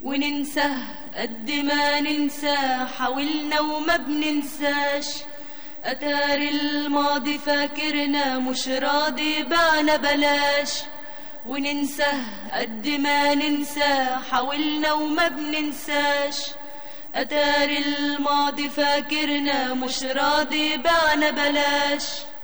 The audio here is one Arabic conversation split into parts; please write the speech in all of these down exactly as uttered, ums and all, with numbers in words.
وننسى قد ما ننسى، حاولنا وما بننساش. أتاري الماضي فاكرنا مش راضي بعنا بلاش. وننسى قد ما ننسى، حاولنا وما بننساش. أتاري الماضي فاكرنا مش راضي بعنا بلاش.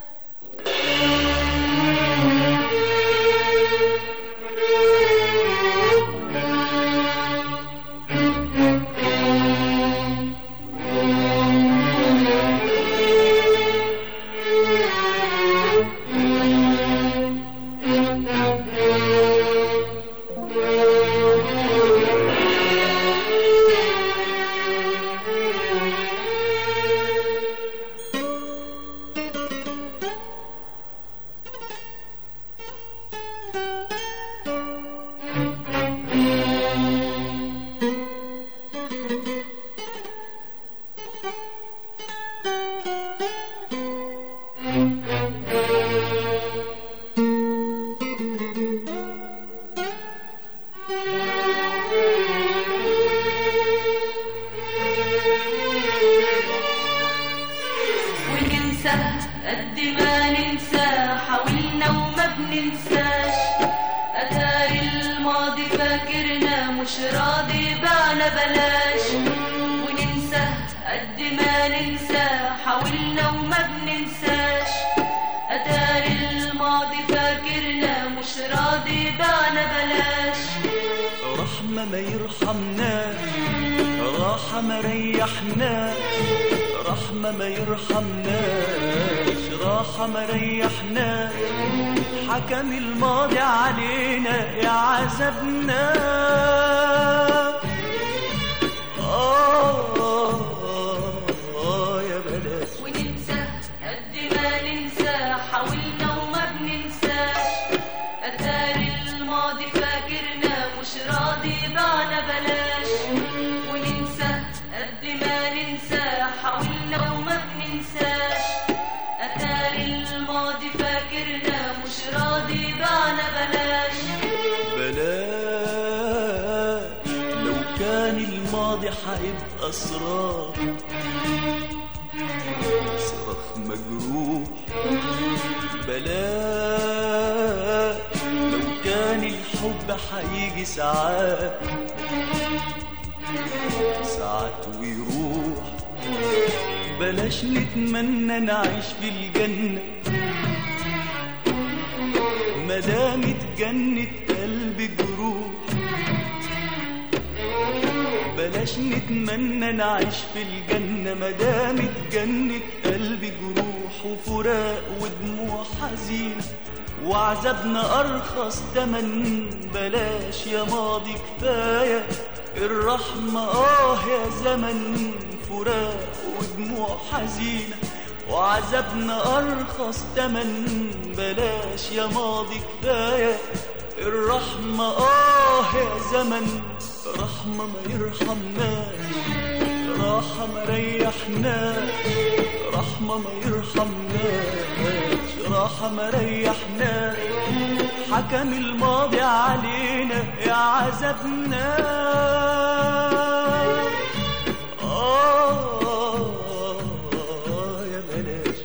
قد ما ننسى، حاولنا وما بننساش. أتاري الماضي فاكرنا مش راضي بعنا بلاش. وننسى قد ما ننسى، حاولنا وما بننساش. أتاري الماضي فاكرنا مش راضي بعنا بلاش. رحمة ما يرحمناش، راحة ما ريحناش. رحمة ما يرحمناش، راحة ما ريحناش. حكم الماضي علينا يا عذبنا. آه آه آه يا بلاش. وننسى قد ما ننسى، حاولنا وما بننساش. أتاري الماضي فاكرنا مش راضي بعنا بلاش. وننسى قد ما ننسى، حاولنا وما بننساش. أتاري الماضي فاكرنا مش راضي بعنا بلاش. بلاش لو كان الماضي حيبقى صراخ، صراخ مجروح. بلاش لو كان الحب حيجي ساعات، ساعات ويروح. بلاش نتمنى نعيش في الجنة مدام اتجنت قلبي جروح. بلاش نتمنى نعيش في الجنة مدام اتجنت قلبي جروح. وفراق ودموع حزينة وعذابنا أرخص تمن. بلاش يا ماضي كفاية الرحمة، آه يا زمن. فراق ودموع حزينة وعذابنا أرخص تمن. بلاش يا ماضي كفاية الرحمة، آه يا زمن. رحمة ما يرحمناش، راحة ما ريحناش. رحمة ما يرحمناش، راحة ما ريحناش. حكم الماضي علينا يا عذبنا. آه يا بلاش.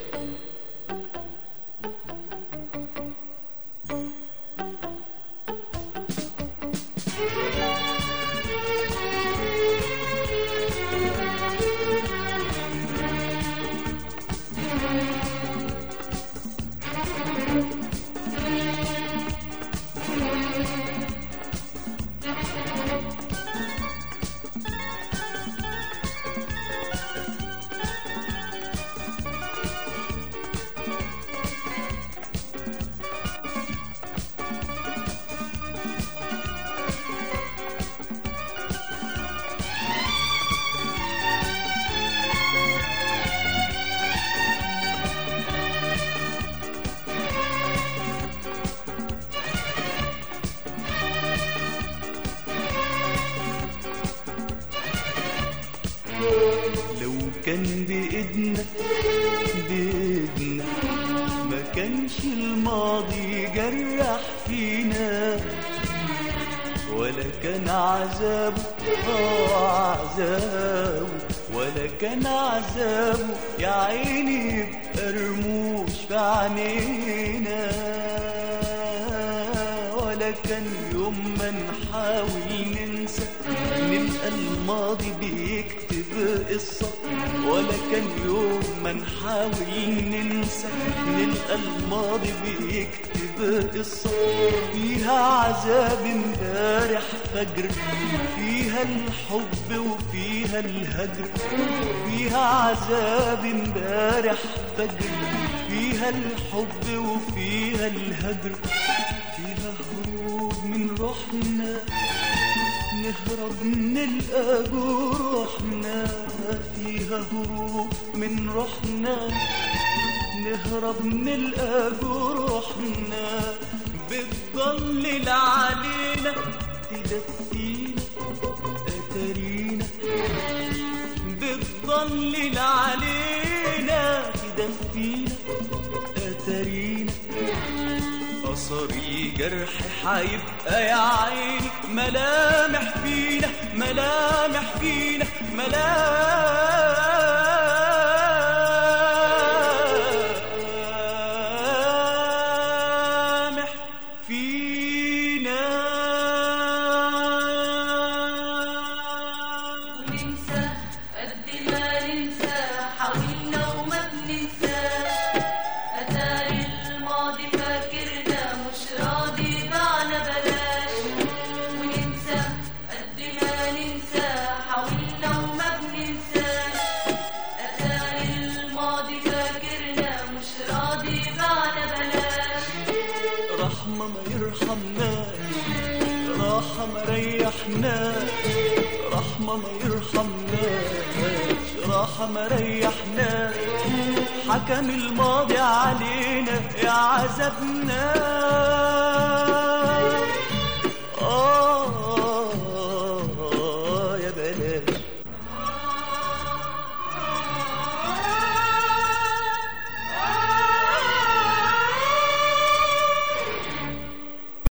لو كان بإيدنا بإيدنا ما كانش الماضي جرح فينا، ولا كان عذابه اه عذابه ولا كان عذابه يا عيني يبقى رموش في عينينا، ولا كان يوم ما نحاول ننسى نلقى الماضي بيكتب قصة، ولا كان يوم ما نحاول ننسى نلقى الماضي بيكتب قصة فيها عذاب امبارح فجر، فيها الحب وفيها الهجر، فيها عذاب امبارح فجر، فيها الحب وفيها الهجر، فيها هروب من روحنا نهرب نلقى جروحنا، فيها هروب من روحنا نهرب نلقى جروحنا، بتضلل علينا تدفينا أتارينا، بتضلل علينا تدفينا أتارينا، أثري جرح حيبقى يا عيني ملامح فينا ملامح فينا ملامح فينا. وننسى قد ما ننسى حاولنا وما بننساش، أتاري الماضي فاكرنا مش راضي بعنا بلاش. وننسى قد ما ننسى حاولنا وما بننساش، أتاري الماضي فاكرنا مش راضي بعنا بلاش. رحمة ما يرحمناش، راحة ما ريحناش، رحمة ما يرحمناش، راحة ما ريحناش، حكم الماضي علينا يا عذابنا.